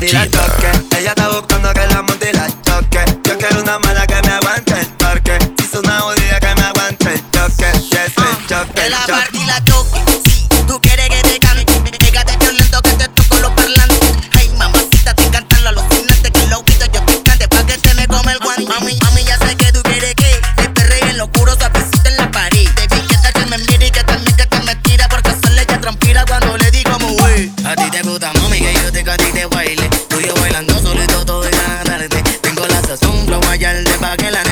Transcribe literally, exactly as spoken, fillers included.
y la toque. Ella está buscando que la monte y la toque. Yo quiero una mala que me aguante el torque. Si es una jodida que me aguante el choque. Yes, el choque, Que el la choque. party la toque. Si tú quieres que te cante, pégate violento que te toco los parlantes. Hey, mamacita, te encantan los alucinantes. Que lo quito yo te cante pa' que te me come el guante. Mami, mami, ya sé que tú quieres que te perre en lo oscuro, suavecito en la pared. Baby, que tal que me mire y que también que te me tira, porque sale ella transpira cuando le digo como wey. A ti te gusta, mami, que yo te que a ti te baile. Tú y yo bailando solito todo y ganarte. Tengo la sazón, flow de pa' que la